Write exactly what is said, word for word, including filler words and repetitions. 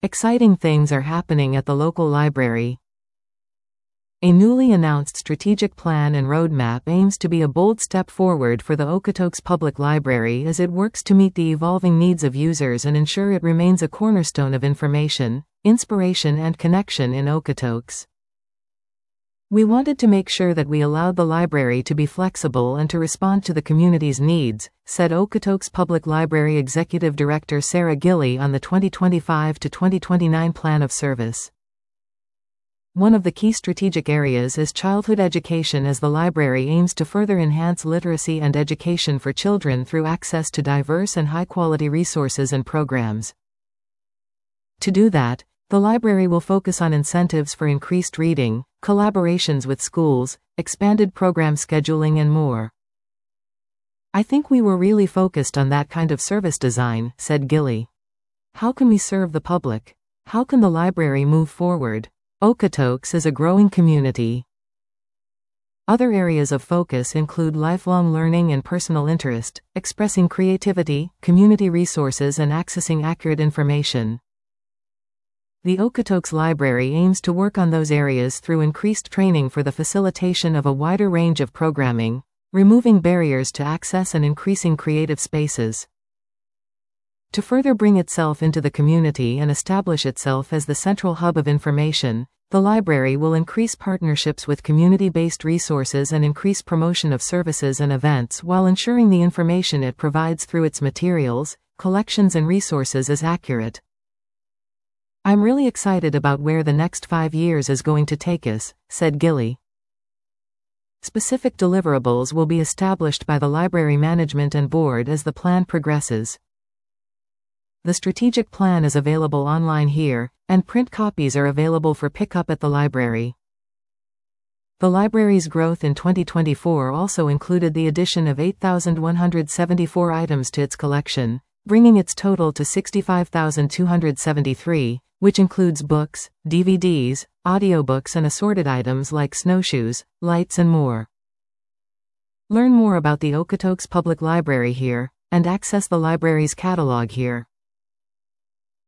Exciting things are happening at the local library. A newly announced strategic plan and roadmap aims to be a bold step forward for the Okotoks Public Library as it works to meet the evolving needs of users and ensure it remains a cornerstone of information, inspiration and connection in Okotoks. We wanted to make sure that we allowed the library to be flexible and to respond to the community's needs, said Okotoks Public Library Executive Director Sarah Gilly on the twenty twenty-five to twenty twenty-nine Plan of Service. One of the key strategic areas is childhood education, as the library aims to further enhance literacy and education for children through access to diverse and high-quality resources and programs. To do that, the library will focus on incentives for increased reading, collaborations with schools, expanded program scheduling and more. I think we were really focused on that kind of service design, said Gilly. How can we serve the public? How can the library move forward? Okotoks is a growing community. Other areas of focus include lifelong learning and personal interest, expressing creativity, community resources and accessing accurate information. The Okotoks Library aims to work on those areas through increased training for the facilitation of a wider range of programming, removing barriers to access and increasing creative spaces. To further bring itself into the community and establish itself as the central hub of information, the library will increase partnerships with community-based resources and increase promotion of services and events while ensuring the information it provides through its materials, collections and resources is accurate. I'm really excited about where the next five years is going to take us, said Gilly. Specific deliverables will be established by the library management and board as the plan progresses. The strategic plan is available online here, and print copies are available for pickup at the library. The library's growth in twenty twenty-four also included the addition of eight thousand one hundred seventy-four items to its collection, bringing its total to sixty-five thousand two hundred seventy-three, which includes books, D V Ds, audiobooks and assorted items like snowshoes, lights and more. Learn more about the Okotoks Public Library here, and access the library's catalog here.